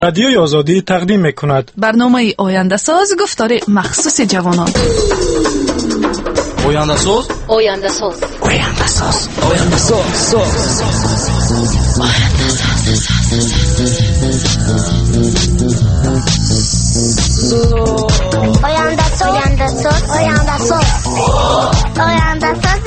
رادیوی آزادی تقدیم می‌کند برنامه آینده ساز گفتار مخصوص جوانان. آینده ساز، آینده ساز، آینده ساز، آینده ساز، آینده ساز، آینده ساز، آینده ساز، آینده ساز.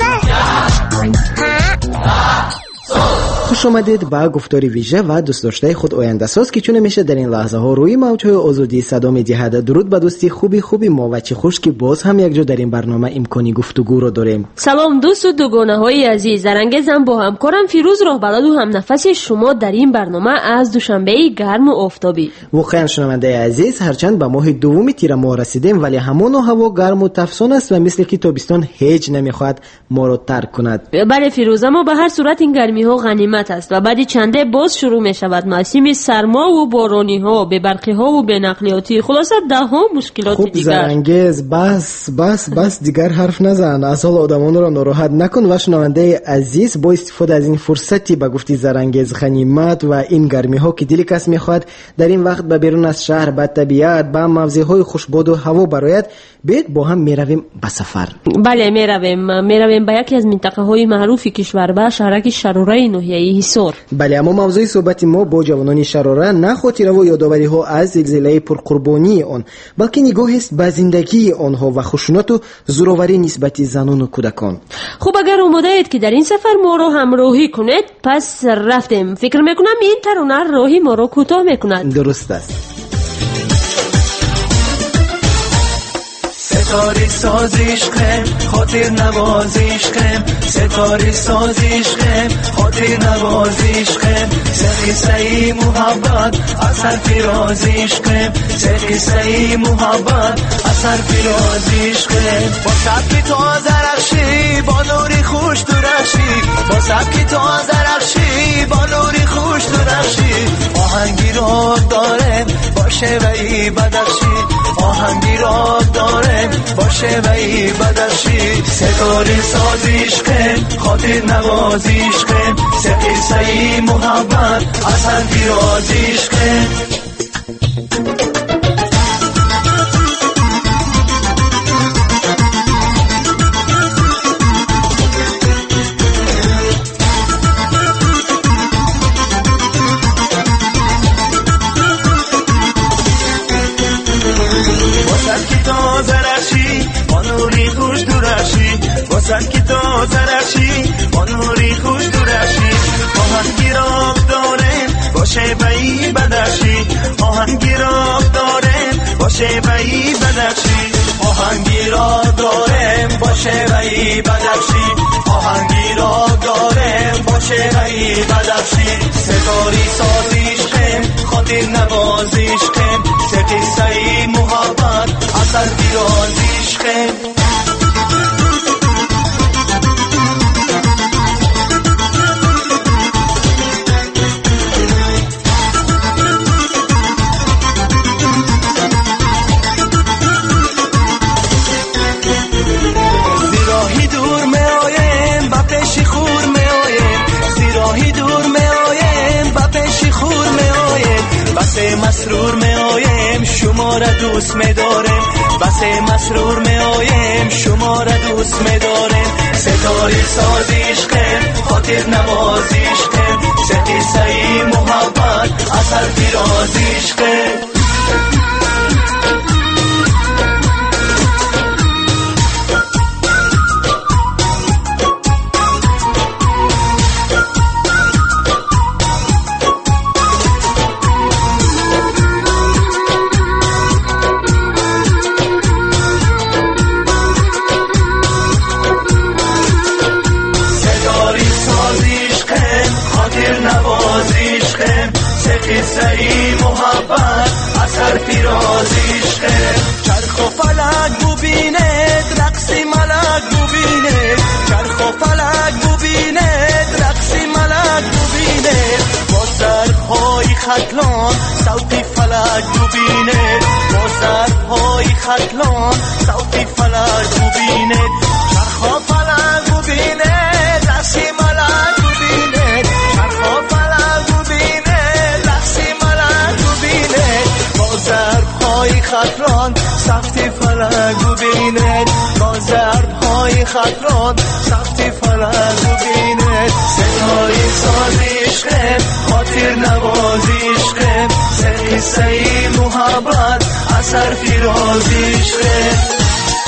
خوش آمدید به گفتاری ویژه و دوست داشته خود آینده ساز که چون میشه در این لحظه ها روی موجهای آزادی صدا می‌دهد. درود به دوستی خوبی ما و چه خوش که باز هم یک جا در این برنامه امکانی گفتگو رو داریم. سلام دوست و دوگانه های عزیز، زرنگزم با همکارم فیروز راهبلد و هم نفس شما در این برنامه از دوشنبه گرم و آفتابی. واقعا شنونده عزیز، هرچند به ماه دوم تیر ماه رسیدیم ولی همون هوا گرم و تفسون است و مثل که تابستان هیچ نمیخواد ما رو ترک کند. بله فیروز، اما به هر صورت این گرمی ها غنیمت است و بعد چنده باز شروع می شود موسم سرما و بارانی ها، به برقی ها و به نقلیاتی، خلاصه ده ها مشکلات خوب دیگر. زرنگز بس دیگر حرف نزن، از حال آدمان را ناراحت نکن و شنونده عزیز با استفاده از این فرصتی به گفتی زرنگز غنیمت و این گرمی ها که دل کس میخواد در این وقت به بیرون از شهر به طبیعت به موضع های خوشباد و هوا برایت بیت با هم میرویم به سفر. بله میرویم به یکی از منطقه های معروف کشور، به شهرک شراره ناحیه حصار. بله، اما موضوع صحبت ما با جوانان شراره نه خاطره و یادآوری ها از زلزله پرقربانی آن، بلکه نگاه است به زندگی آنها و خشونت و زورآوری نسبت زنان و کودکان. خب اگر آماده اید که در این سفر ما رو همراهی کنید پس رفتیم. فکر میکنم این ترانه راهی ما رو کوتاه میکند. درست است. ستاره سازیش کن خاطر نوازیش کن، ستاره سازیش کن خاطر نوازیش کن، سخی سی محبت اثر فرازیش کن، سخی سی محبت اثر فرازیش کن. با سبکی تو زرخشی با نوری خوش درخشی، با سبکی تو زرخشی با نوری خوش درخشی، آهنگی را دارم باشه و ای بدخشی، آهنگی را دارم باشه و ای بدخشی، ستاره سازیش کن خاطر نوازیش کن، سقی سی محبت اثر فرازیش کن. سکی تو زرشی با نوری خوش درشی، آهنگی را دارم باشه بایی بدشی، آهنگی را دارم باشه بایی بدشی، آهنگی را دارم باشه بایی بدشی، آهنگی را دارم باشه بایی بدشی، ستاری سازیش کن خاطر نوازیش کن، سقی سی محبت اثر فرازیش کن. مسرور می آیم شما را دوست می دارم، بس مسرور می آیم شما را دوست می دارم، ستاره سازیش کن خاطر نوازیش کن، سقی سی محبت اثر فرازیش کن. سی محبت اثر فرازیش کن. چرخ و فلک ببیند رقصی ملک ببیند، چرخ و فلک ببیند رقصی ملک ببیند، با سرهای خطلان صوتی فلک ببیند، با سرهای خطلان صوتی فلک ببیند، چرخ و فلک ببیند رقصی ملک ببیند، چرخ و فلک ببیند رقصی ملک ببیند، خطران سختی فلک ببیند با ضرب‌های خطران سختی فلک ببیند ستاره ساز عشقم خاطر نواز عشقم قصه محبت اثر فراز عشقم.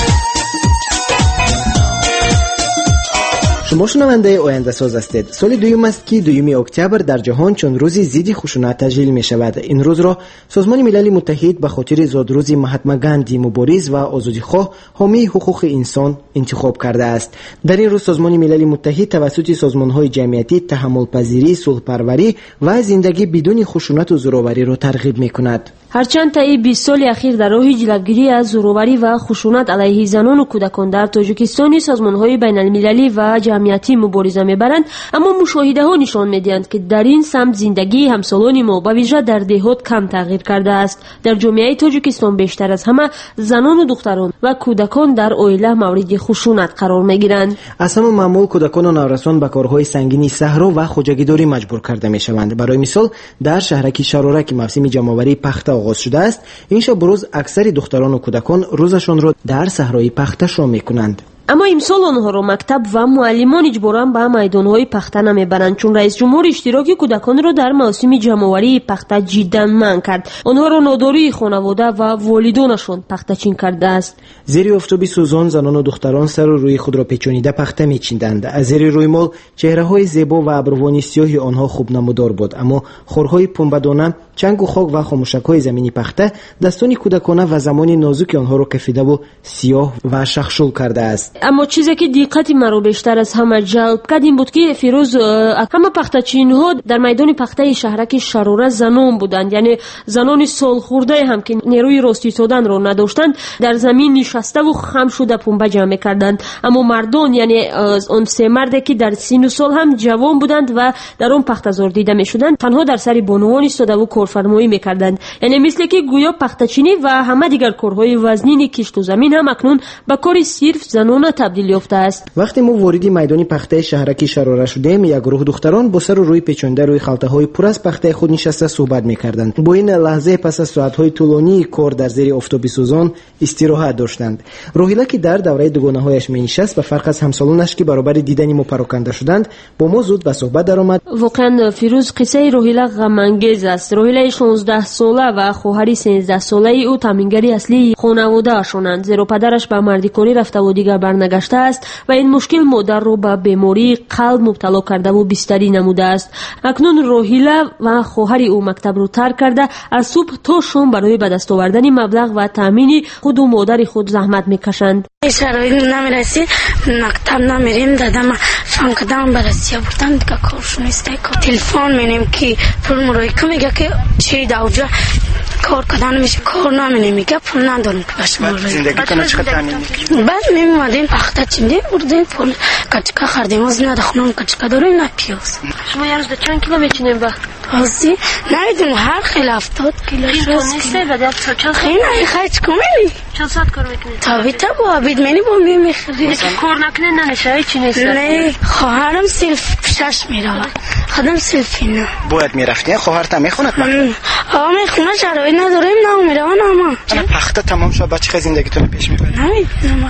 شما شنونده آینده ساز هستید. سال دوم است که 2 اکتبر در جهان چون روز ضد خشونت تجلیل می شود. این روز را سازمان ملل متحد به خاطر زادروز مهاتما گاندی مبارز و آزادیخواه حامی حقوق انسان انتخاب کرده است. در این روز سازمان ملل متحد توسط سازمان‌های جمعیتی تحمل پذیری، صلح پروری و زندگی بدون خشونت و زورآوری را ترغیب می کند. هرچند طی 20 سال اخیر در راه جلوگیری از زورآوری و خشونت علیه زنان و کودکان در تاجیکستان سازمان‌های بین‌المللی و جمعیتی مبارزه می‌برند، اما مشاهده‌ها نشان می‌دهند که در این سمت زندگی همسالان ما به ویژه در دهات کم تغییر کرده است. در جامعه تاجیکستان بیشتر از همه زنان و دختران و کودکان در عائله مورد خشونت قرار می‌گیرند. از همه معمول کودکان و نوجوانان به کارهای سنگینی صحرا و خوجگیداری مجبور کرده می‌شوند. برای مثال در شهرک شراره که موسم جمع‌آوری پخته آغاز شده است، این شب روز اکثر دختران و کودکان روزشان را در صحرای پخته شام می‌کنند. اما امسال آنها را مکتب و معلمان اجباراً به میدان‌های پخته نمیبرند، چون رئیس جمهور اشتراک کودکان را در موسم جمع‌آوری پخته جداً منع کرد. آنها را ناداری خانواده و والدانشان پخته چین کرده است. زیر آفتاب سوزان زنان و دختران سر و روی خود را پیچانیده پخته می‌چیندند. از زیر روی مال چهره‌های زیبا و ابروان سیاه آنها خوب نمودار بود، اما خورهای پنبه‌دانه، چنگ و خاک و خاموشک‌های زمینی پخته دستان کودکانه و زمان نازک آنها را کفیده و سیاه و شخشول کرده است. اما چیزی که دقت مرا بیشتر از همه جلب کرد این بود که فیروز همه پخته‌چین‌ها در میدان پخته شهرک شراره زنان بودند، یعنی زنان سال خورده هم که نیروی راست ایستادن را نداشتند در زمین نشسته و خم شده پنبه جمع می‌کردند. اما مردان، یعنی آن سه مردی که در سن و سال هم جوان بودند و در آن پخته‌زار دیده می‌شدند، تنها در سر بانوان ایستاده و کارفرمایی می‌کردند، یعنی مثل که گویا پخته‌چینی و همه دیگر کارهای وزنین کشت و زمین هم اکنون به کار صرف زنان تبدیل یافته است. وقتی ما وارد میدان پخته شهرک شراره شدیم، یک گروه دختران با سر و روی پیچانده روی خلطه‌های پر از پخته خود نشسته صحبت می‌کردند. با این لحظه پس از ساعت‌های طولانی کار در زیر آفتاب سوزان استراحت داشتند. روحیلا که در دوره دوگانه‌هایش می‌نشست، به فرق از همسالانش که برابر دیدن ما پراکنده شدند، با ما زود به صحبت درآمد. واقعا فیروز قصه روحیلا غم‌انگیز است. روحیلا 16 ساله و خواهری 13 ساله او تامینگری اصلی خانواده شدند، زیرا پدرش به مردیکاری رفته و دیگر برنگشته است و این مشکل مادر را به بیماری قلب مبتلا کرده و بستری نموده است. اکنون روحیلا و خواهر او مکتب را ترک کرده از صبح تا شام برای به دست آوردن مبلغ و تامین خود و مادر خود زحمت میکشند. شرایط نمیرسید، مکتب نمیریم، دادم شام کدام برسیه بودن دیگه کارشون نیسته. تلفن مینیم که پول مرایکه میگه که چی دوجه کار کدان میشه، کار نمینه میگه پول ندارم که باشه مرایکه. زندگی کنه چقدر تامین میکنیم؟ بعد میمادیم پخته چندیم بردیم پول کچکا خردیم، از نه دخونم کچکا داریم نه پیاز. شما یه روز چند کیلو میچینیم با؟ آزی نمیدونم، هر خیلی 70 کیلو شد نیسته و در چند خیلی خیلی کمیلی چند ساعت کار میکنید؟ تابیتا با عبید منی با میخرید کار نکنه ننشه چی نیست؟ نه خواهرم صرف 6 میرود، خودم صرف نه. باید میرفتین؟ خواهرت هم میخوند؟ آقا میخونه شرایط نداریم نه میروان. اما پخته تمام شد بعد چه زندگیتون پیش میبرید؟ نمیدونم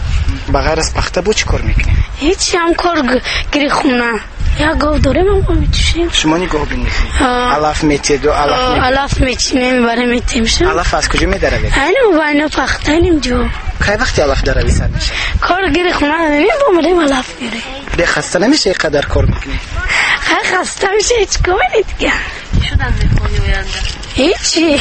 بغیر از پخته بود چی کار میکنی؟ هیچی، هم کار گری خونه یا گاو داریم هم میتوشیم. شما نی گاو میکنید؟ علف میتید و علف میچینیم میبره میتیمشم. علف از کجا میداره؟ اینو با اینو پخته اینیم جو. کی وقتی علف داره سر میشه؟ کار گری خونه داریم با مریم علف میره. به خسته نمیشه اینقدر کار میکنی؟ خیلی خسته میشه، هیچ کاری دیگه. شدن میخونی وینده؟ هیچی.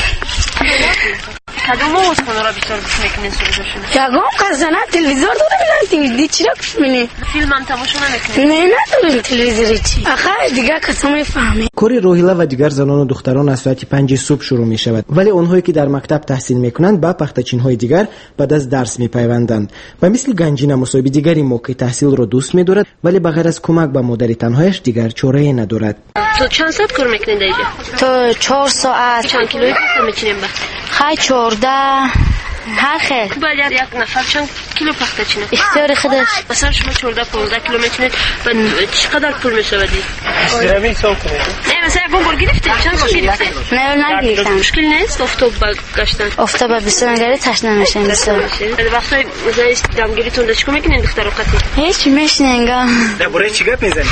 کدوم آواز خونه را بیشتر گوش میکنین سوزشون؟ یکم قزنه تلویزور داره میدن چی را گوش میکنی؟ فیلم هم تماشا نمیکنی؟ نه نداریم تلویزوری چی. آخه دیگه کسی میفهمه. کار روحیلا و دیگر زنان و دختران از ساعت 5 صبح شروع می شود، ولی آنهایی که در مکتب تحصیل میکنند با پخته‌چین‌های دیگر بعد از درس میپیوندند. و مثل گنجینه مصاحب دیگری ما که تحصیل را دوست می‌دارد ولی بغیر از کمک به مادر تنهایش دیگر چاره‌ای ندارد. تو چند ساعت کار میکنید اینجا؟ تو 4 ساعت. چند کیلویی پخته میچینیم با؟ خیلی 14 هر خیر. باید یک نفر چند کیلو پخته چینه؟ اختیار خودش. مثلا شما 14-15 کیلو میچینید و چقدر پول میشودی؟ اشترامی حساب کنید. نه مثلا یک بار گرفتید چند بار گرفتید؟ نه نگرفتم. مشکل نیست افتاب گشتن. افتاب بسیار تشنه میشن بسیار. وقتی مثلا دمگیریتون داشت چیکار میکنین دختر وقتی؟ هیچ میشنن درباره چی گپ میزنی؟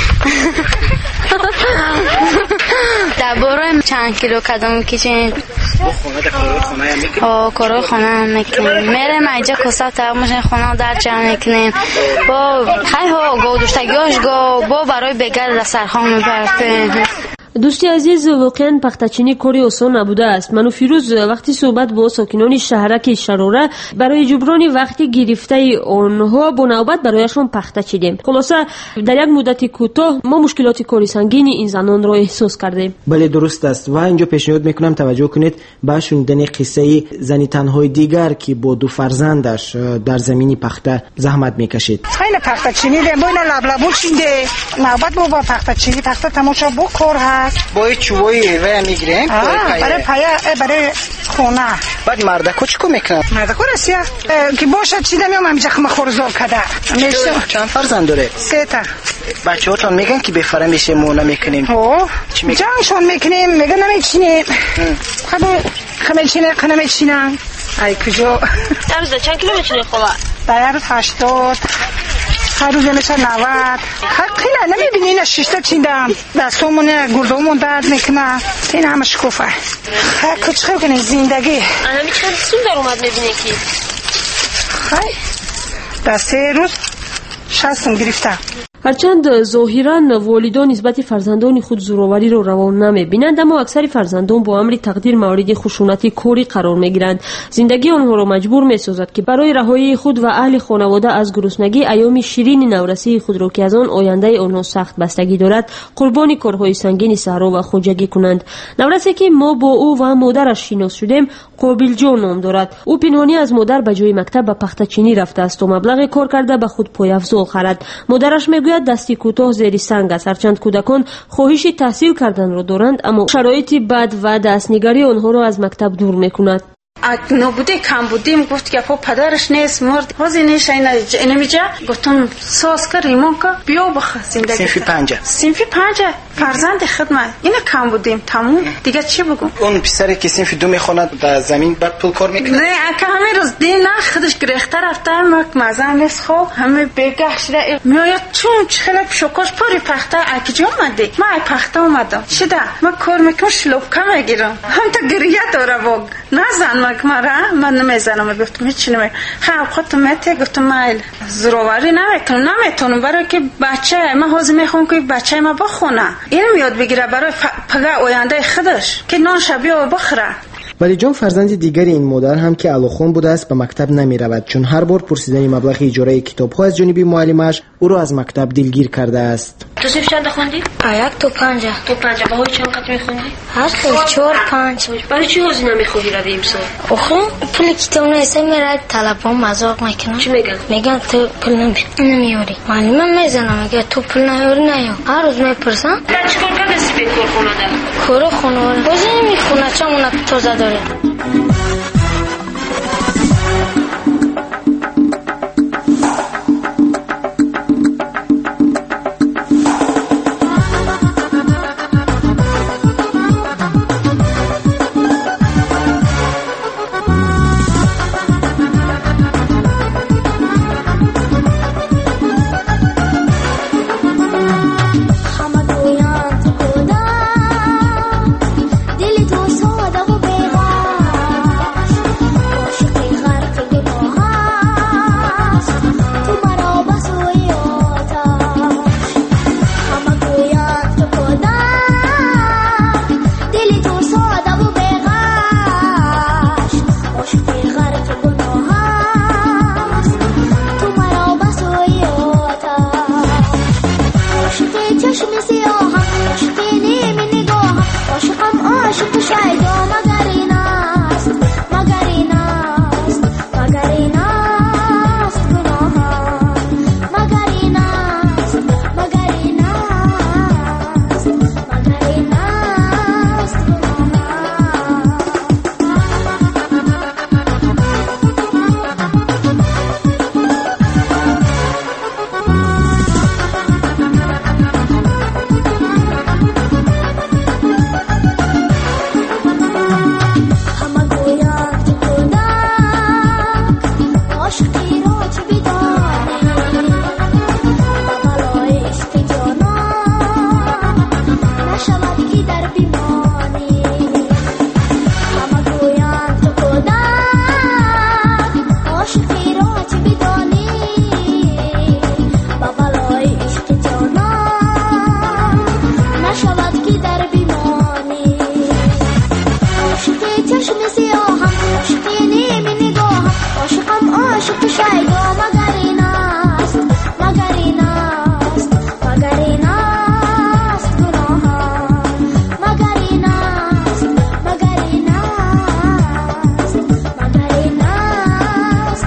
درباره چند کیلو قدم میکشین؟ خونه در خونه هم میکنیم. کارو خونه هم میکنیم. میرم اینجا کسا تا ماشین خونه در جمع میکنیم. با خیلی ها گو دوشتگیاش گو با برای بگر در سرخان میبریم. دوستی عزیز، واقعا پختچینی کاری آسان نبوده است. من و فیروز وقتی صحبت با ساکنان شهرک شروره برای جبران وقتی گرفته آنها با نوبت برایشان پخته چیدیم. خلاصه در یک مدت کوتاه ما مشکلات کاری سنگین این زنان را احساس کردیم. بله درست است و اینجا پیشنهاد میکنم توجه کنید به شنیدن قصه زنی تنهای دیگر که با 2 فرزندش در زمینی پخته زحمت میکشید. خیلی پخته چینی ده بوین لبلبو چینده نوبت با پخته چینی پخته تماشا بکر هست با چوبای و میگیریم برای پایه برای خونه. بعد مردکو چیکار میکنن؟ مردکو رسیا که باشه چیده میام همینجا خورزور کده. چند فرزند داره؟ 3 تا. بچه‌هاتون میگن که بفره میشه مو نمیکنیم. جانشون میکنیم میگن نمیچینیم. خب نمیچینن. ای کجا؟ در روز چند کیلو میچینی خلا؟ در روز 80. هر روز میشه 90. خیلی نمیبینی اینا 6 تا چیندم. دستمون گردمون درد میکنه. این همه شکوفه. خیلی چه کنی زندگی. همین چند سون در اومد میبینی کی؟ خیلی در 3 روز 60 گرفتم. هرچند ظاهراً والدان نسبت فرزندان خود زورآوری را روا نمی‌بینند، اما اکثر فرزندان با امر تقدیر مورد خشونت کاری قرار می‌گیرند. زندگی آنها را مجبور می‌سازد که برای رهایی خود و اهل خانواده از گرسنگی ایام شیرین نورسی خود را که از آن آینده آنها سخت بستگی دارد قربانی کارهای سنگین صحرا و خوجگی کنند. نورسی که ما با او و مادرش شناس شدیم قابل جان نام دارد. او پنهانی از مادر به جای مکتب به پختچینی رفته است و مبلغ کار کرده به خود پایافزا خرد. مادرش میگوید دستی کوتاه زیر سنگ است. هرچند کودکان خواهش تحصیل کردن را دارند، اما شرایط بد و دستنگاری آنها را از مکتب دور میکند. نبوده کم بودیم گفت که پدرش نیست مرد حاضر نیست اینمیجا گفتم ساز کر ریمون که بیا بخ زندگی صنفی 5 فرزند خدمت اینا کم بودیم تموم دیگه چی بگم. اون پسری که صنف 2 میخواند در زمین بعد پول کار میکنه؟ نه اگه همه روز دینا خودش گرفته رفته مزه نیست. خب همه بگه شده میاد چون خیلی شوکاش پوری پخته اکی اومده ما پخته اومدم شده ما کار میکنم شلوب کم میگیرم هم تا گریه داره واگ نزن من نمیزنم. گفتم هیچ نمی خب خودت میته گفتم مایل زرواری نمیتونم برای که بچه ما حاضر میخوام که بچه ما بخونه علم یاد بگیره برای پگه آینده خودش که نان شبیه بخوره. ولی جان فرزند دیگر این مادر هم که علاخون بوده است به مکتب نمی رود، چون هر بار پرسیدن مبلغ اجاره کتاب‌ها از جانب معلمش او را از مکتب دلگیر کرده است. تو صرف چند خوندی؟ 1 تا 5. تو 5 با چند قطع میخوندی؟ هر خیلی 4-5. برای چی حاضر نمیخوری روی امسال؟ آخه پول کتاب نیست میرد طلبان مذاق میکنن. چی میگن؟ میگن تو پول نمیاری. معلم میزنم میگه تو پول نیاری نیا. هر روز میپرسم. بعد چیکار کردی سپید کار خونده؟ کار خونه بازی نمیخونه چون اون تازه داره. دل تو ساده و بیغم چشم سیاهم عاشقی نمی نگاهم عاشقم عاشق شیدا مگر این است مگر این است مگر این است گناهم مگر این است مگر این است مگر این است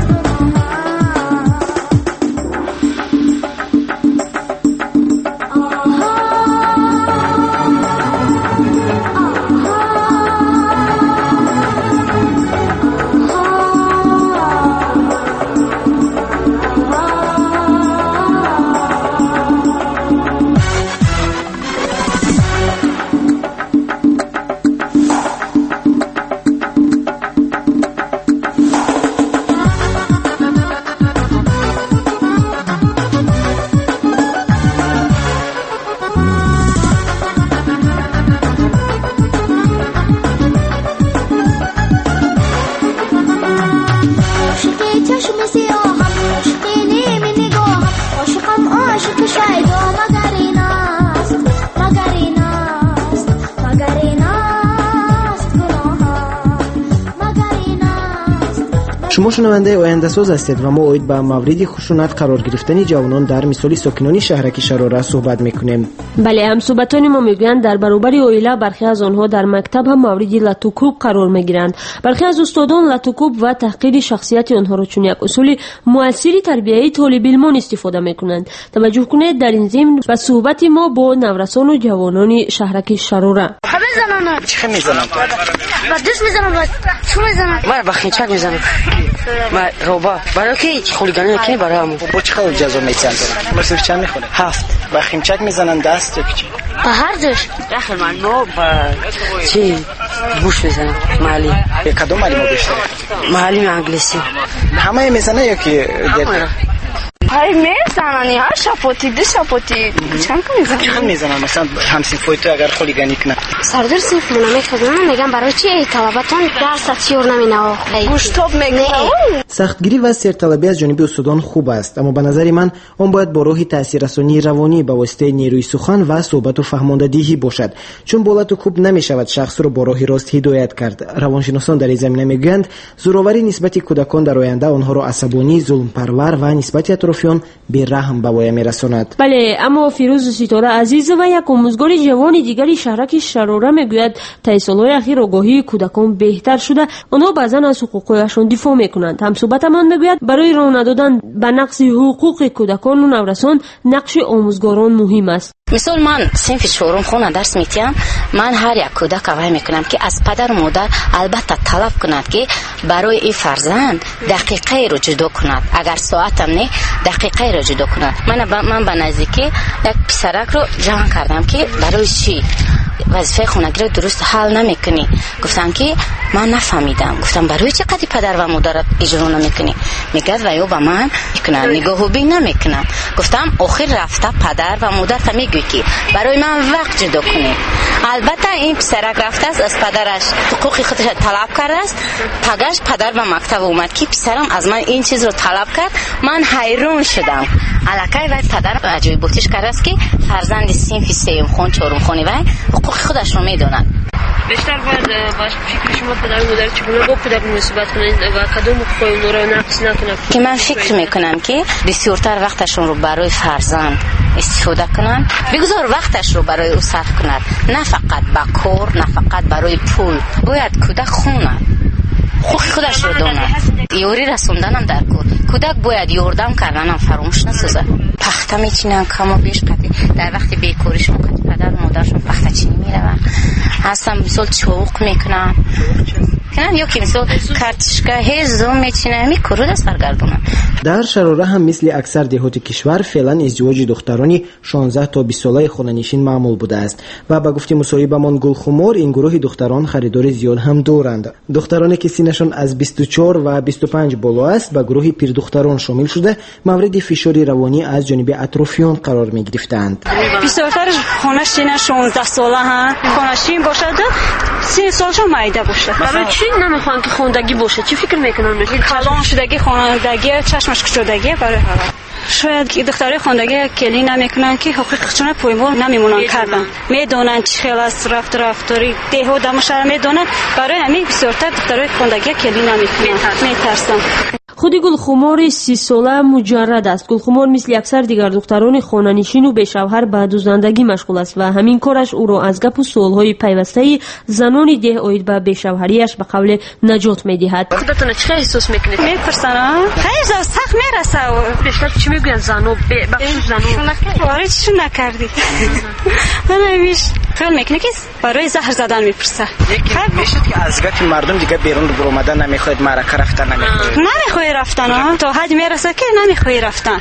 شما شنونده آینده ساز هستید و ما اوید به مورد خشونت قرار گرفتن جوانان در مثال ساکنان شهرک شراره صحبت میکنیم. بله، همصحبتان ما میگویند در برابر اویلا برخی از آنها در مکتب هم مورد لطوکوب قرار میگیرند. برخی از استادان لطوکوب و تحقیر شخصیت آنها را چون یک اصول مؤثری تربیتی طالب علمان استفاده میکنند. توجه کنید در این ضمن و صحبت ما با نورسان و جوانان شهرک شراره. بزنن چه میزنم و دست میزنم و چون میزنم من با خینچک میزنم من روبا برای که خولیگانی که برای همون با چه خیلی جزا میزنن مثل چند میخونه 7 با خینچک میزنن دست یا چی با هر دوش داخل من با چی بوش میزنم محلی کدوم محلی ما بیشتر محلی انگلیسی همه میزنه یا که های میزنن ها شپوتی دو شپوتی چند میزنن چند میزنن مثلا همسین فویتو اگر خولیگانی کنه سردار سیفون میکنن میگن برای چی طلباتون درس سیور نمینه گوشتاب میگن سختگیری و سرطلبی از جانب استادان خوب است، اما به نظر من آن باید با راه تاثیررسانی روانی به واسطه نیروی سخن و صحبت و فهماندهی باشد، چون با لطوکوب نمیشود شخص را با راه راست هدایت کرد. روانشناسان در این زمینه میگویند زورآوری نسبت کودکان در آینده آنها را عصبانی، ظلم پرور و نسبت اطرافیان بی‌رحم به وای میرساند. بله، اما فیروز ستاره عزیز و یک آموزگار جوان دیگری شهرک شراره میگوید طی سالهای اخیر آگاهی کودکان بهتر شده، آنها بعضا از حقوقشان دفاع میکنند. همصحبتمان میگوید برای راه ندادن به نقض حقوق کودکان و نورسان نقش آموزگاران مهم است. مثال من صنف چهارم خونه درس میتیم، من هر یک کودک وای میکنم که از پدر و مادر البته طلب کند که برای این فرزند دقیقه رو جدا کند، اگر ساعتم نه دقیقه رو جدا کند. من به نزدیکی یک پسرک رو جمع کردم که برای چی وظیفه خانگی رو درست حل نمیکنی. گفتم که من نفهمیدم. گفتم برای چه قدی پدر و مادر اجرا نمیکنی؟ میگه و یا به من میکنن نگاه بین نمیکنن. گفتم آخر رفته پدر و مادر تا میگوی که برای من وقت جدا کنی. البته این پسرک رفته است از پدرش حقوق خودش طلب کرده است. پدر و مکتب اومد که پسرم از من این چیز رو طلب کرد. من حیران شدم. الکی و پدر عجیب بوتیش کرده است که فرزند صنف سوم خون چهارم خونی و حقوق خودش رو میدونن. بیشتر باید باش فکر شما پدر و مادر چگونه با پدر مناسبت کنید و کدام حقوق اون رو نقص نکنند. که من فکر میکنم که بسیارتر وقتشون رو برای فرزند استفاده کنن، بگذار وقتش رو برای او صرف کنند، نه فقط به کار، نه فقط برای پول. باید کودک خونه خوب خودش رو داند، یاری رسوندنم در کودک باید یاردم کردنم فراموش نسازه. پخته میچینن کم و بیش قدی در وقت بیکاریشون قدی پدر و مادرشون پخته چینی میرون هستن مثال چوق میکنن یا که مثال کرتشکه هزم میچینن میکرو دست برگردونن. در شراره هم مثل اکثر دهات کشور فعلا ازدواج دخترانی 16 تا 20 ساله خانه‌نشین معمول بوده است و با گفته مصاحبه‌مان گلخمار این گروه دختران خریدار زیاد هم دارند. دخترانی که سنشان از 24 و 25 بالا است به گروه پیردختران شامل شده مورد فشار روانی از جانب اطرافیان قرار می‌گرفتند. بیشتر خونشین 16 ساله ها خونشین باشه 30 سالش مایده باشه. برای چی نمیخوان که خوندگی باشه؟ چی فکر میکنن؟ کلان شدگی خوندگی چشمش کشودگی برای شاید دخترای خوندگی کلی نمیکنن که حقوقشون پایمال نمیمونن کردن میدونن چه خیلی است رفتاری دیهو دمشار میدونن برای همین بسیارتر دخترای خوندگی کلی نمیکنن میترسن. خود گلخمار 30 ساله مجرد است. گلخمار مثل اکثر دیگر دختران خانه‌نشین و بشوهر به دوزندگی مشغول است و همین کارش او را از گپ و سوالهای پیوسته زنان ده اوید به بشوهریش به قول نجات میدهد. خودتون چه احساس میکنید؟ میپرسن خیلی سخت میرسه. بیشتر چی میگن زنو بخش زنو وارد چی نکردی؟ نمیش خیلی میکنه که برای زهر زدن میپرسه. میشه که از گپ مردم دیگه بیرون برو اومدن نمیخواد معرکه رفتن نمیخواد رفتن تا حد میرسه که نمیخوای رفتن.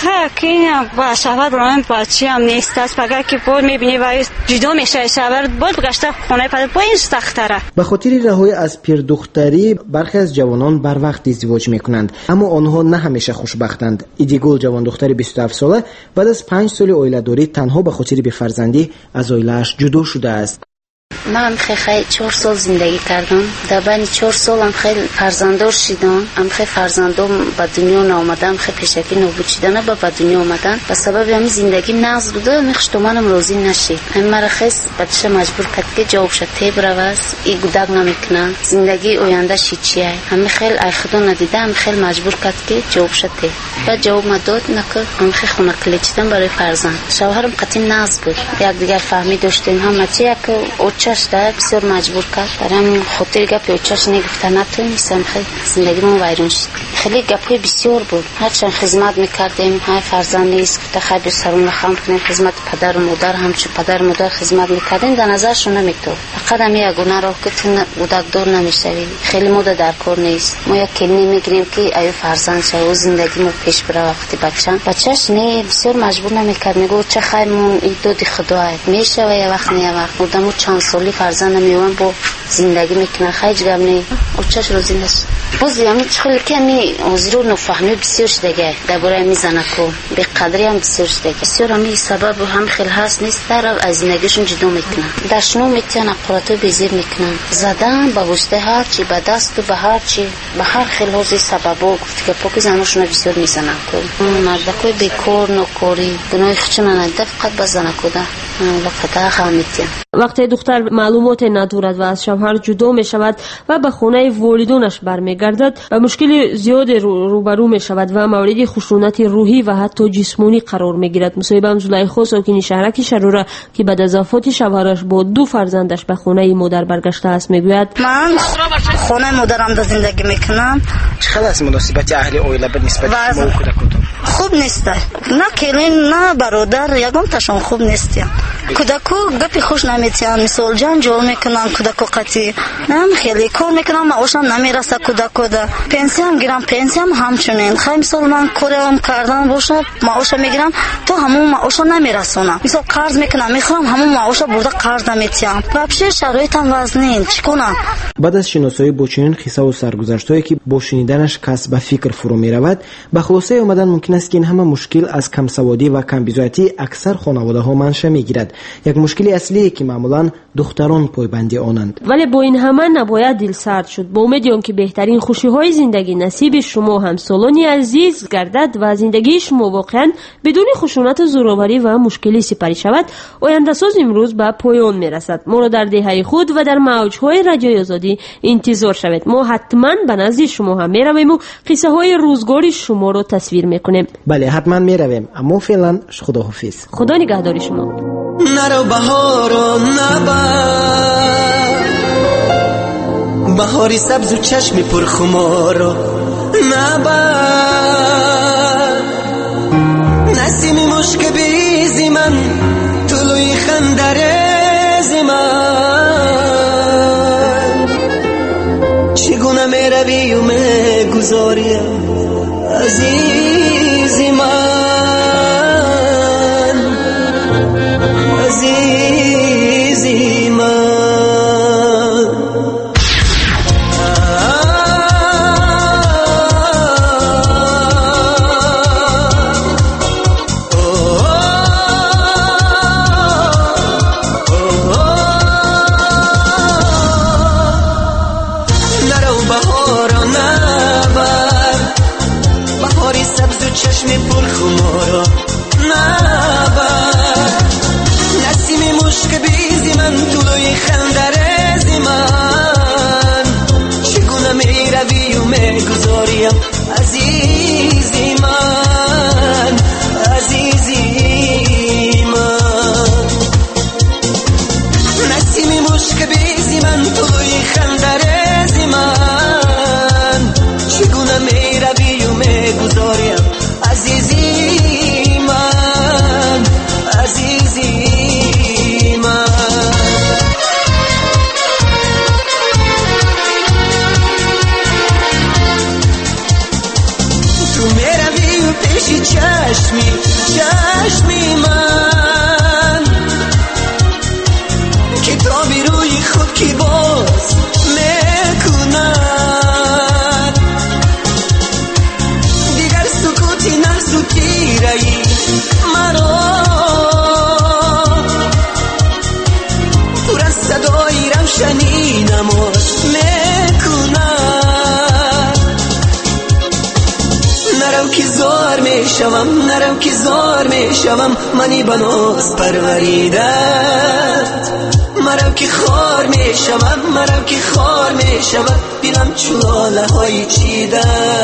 که با شوهر برام بچه‌ای هم نیست است. اگر که بود میبینی و جدا میشه شوهر بود بگشته خونه پدر با این سخت‌تره. به خاطر رهایی از پیر دختری برخی از جوانان بر وقت ازدواج میکنند، اما آنها نه همیشه خوشبختند. ایدیگل جوان دختری 27 ساله بعد از 5 سال اویله‌داری تنها به خاطر بی‌فرزندی از اویله‌اش جدا شده است. من خیلی 4 سال زندگی کردم. در بین 4 سال هم خیلی فرزنددار شدم. هم خیلی فرزندام به دنیا نآمدن، خیلی پیشکی نابود شدن به دنیا آمدن. به سبب همین زندگی نقص بوده. میخشتمانم راضی نشید. همین مرا خیلی بچه مجبور کرد که جواب شد تیب روز. این گودک نمیکنن. زندگی آینده چیه؟ همین خیلی ای خدا ندیده. هم خیلی مجبور کرد که جواب شد تیب. بعد جواب مداد نکرد. هم خیلی خونه کلیدن برای فرزند. شوهرم قطعی نقص بود. یک دیگر فهمی داشتیم. هم چه یک چشته بسیار مجبور کرد. برام خاطر گپی چش نگفتن نتونستم. خیلی زندگیمون ویران شد. خیلی گپی بسیار بود. هرچند خدمت میکردیم. های فرزند نیست که خیلی سرون خام کنیم خدمت پدر و مادر همچون پدر و مادر خدمت میکردیم در نظرشون نمیتو. فقط هم یک گونه رو که تو بودکدار نمیشوی. خیلی مدت در کار نیست. ما یک کلمه میگیریم که ایو فرزند شو زندگیمون پیش بره وقتی بچه‌ش نه بسیار مجبور نمیکرد. میگه چه خیمون این دادی خدای میشه و یه وقت نه وقت بودم چند سالی فرزند میوان با زندگی میکنه خیلی گمنی اوچش روزی نست بازی همین خیلی کمی وزیرو نفهمی بسیار شدگه درباره میزنه کو به قدری هم بسیار شدگه بسیار همین سبب هم خیلی هست نیست در از زندگیشون جدا میکنن دشنو میتونن اقراتو بیزیر میکنن زدن با وسته هر چی به دست و به هر چی به هر خیلی هزی سببو گفت که پاک زناشون بسیار میزنن کو مردکوی بیکار نکاری گناه خچون نده فقط بزنه کوده لقطه خامیتیم وقتی دختر معلومات ندارد و از شوهر جدا می شود و به خانه والدینش برمیگردد مشکل زیاد روبرو می شود و مورد خشونت روحی و حتی جسمانی قرار می گیرد. مصیبه زلیخا ساکن شهرک شروره که بعد از وفات شوهرش با 2 فرزندش به خانه مادر برگشته است میگوید من خانه مادرم در زندگی میکنم. چقدر از مناسبت اهل اویله به نسبت شما و کودکتون خوب نیست. نه کلین نه برادر یگان تاشون خوب نیست. کودکو گپی خوش نمیتیان مثال جنجال میکنن کودکو قطعی نم خیلی کار میکنم معاشم نمیرسه کودکو ده پنسیه هم گیرم پنسیه هم همچنین خیلی مثال من کارم کردن باشه معاشم میگیرم تو همون معاشم نمیرسونم مثال قرض میکنم میخوام همون معاشم برده قرض نمیتیان بابشه شرایطم وزنین چی کنم. بعد از شناسایی با چنین قصه و سرگذشتایی که با شنیدنش کس به فکر فرو میرود به خلاصه اومدن ممکن است که این همه مشکل از کم سوادی و کم بی‌ضابطگی اکثر خانواده ها منشأ میگیرد. یک مشکل اصلی که معمولا دختران پایبندی آنند. ولی با این همه نباید دل سرد شد. با امید که بهترین خوشی های زندگی نصیب شما همسالانی عزیز گردد و زندگی شما واقعا بدون خشونت و زورآوری و مشکلی سپری شود. آینده ساز امروز به پایان میرسد. ما را در دهه خود و در موجهای رادیوی آزادی انتظار شوید. ما حتما به نزد شما هم میرویم و قصه های روزگار شما را تصویر میکنیم. بله حتما میرویم، اما فعلا خداحافظ. خدا نگهدار شما. نرو بهارو نبر بهاری سبز و چشم پرخمارو نبر نسیمی مشک بیزی من طلوی خندرز من چگونه میروی و میگذاریم عزیزی من عزیزی من رو بهارا نبر، بهاری سبز و چشم پر خمارا نبر. نسیم مشک بیزی من طلوی خندرزی من، چگونه می روی و می گذاریم عزیزی من، عزیزی من. نسیم مشک بیزی من طلوی خندرزی من، چگونه می روی و می گذاریم عزیزی من، عزیزی من. تو می روی و پیشی چشمی چشمی من، کتابی روی خود کی باز میکنن، دیگر سکوتی نسوتی رایی مرا، پر از صدای روشنی نماز میکنن. نرو که زار میشوم، نرو که زار میشوم، منی بناز پروریدت. مرو که خار میشوم، مرو که خار میشوم، دلم چلاله های چیده.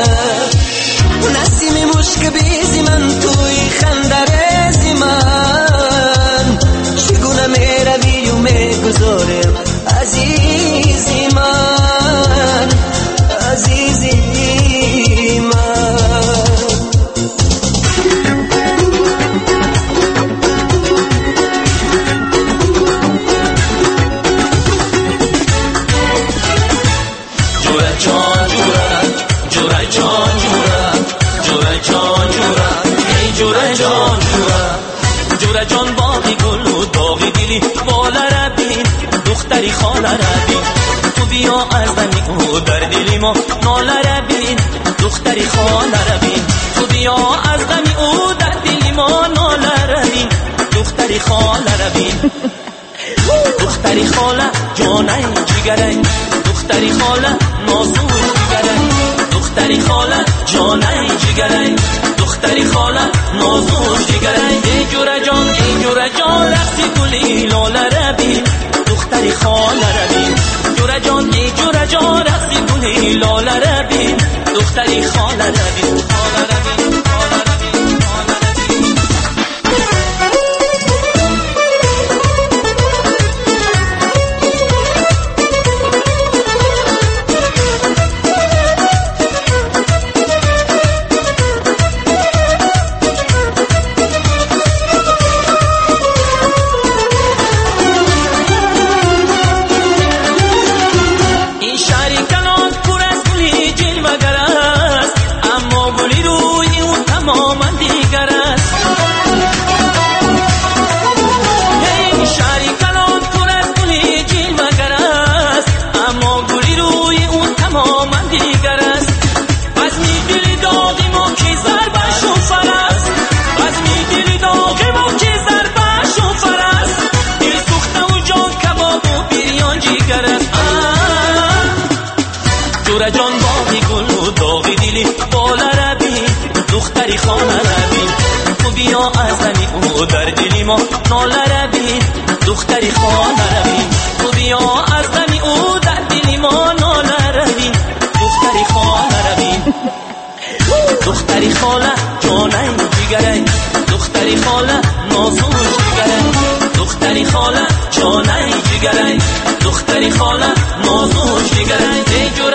نسیم مشک بیزی من توی خندرزی من، چگونه می روی و می گذارم عزیزی من، عزیزی من. جوره جان باقی گل و داغی دلی بالا ربین، دختری خاله ربین، تو بیا از دمی او در دلی ما ناله ربین، دختری خاله ربین، تو بیا از دمی او در دلی ما ناله ربین، دختری خاله ربین. دختری خاله جانه جگره، دختری خاله نازوش جگره، دختری خاله جانه جگره، دختری خاله نازوش جگره. ای جوره جان، ای جوره جان، رقصی گلی لاله ربین، دختری خاله ربین، جوره جان، ای جوره جان، رقصی گلی لاله ربین، دختری خاله ربین، خاله ربین، خاله ربین، خاله ربین. جوره جان باقی گل و داغی دلی بالا ربین، دختری خانه ربین، تو بیا از دمی او در دلی ما ناله ربین، دختری خانه ربین، تو بیا از دمی او در دلی ما ناله ربین، دختری خانه ربین. دختری خاله جانه جگره، دختری خاله نازوش جگره، دختری خاله جانه جگره، دختری خاله نازوش جگره.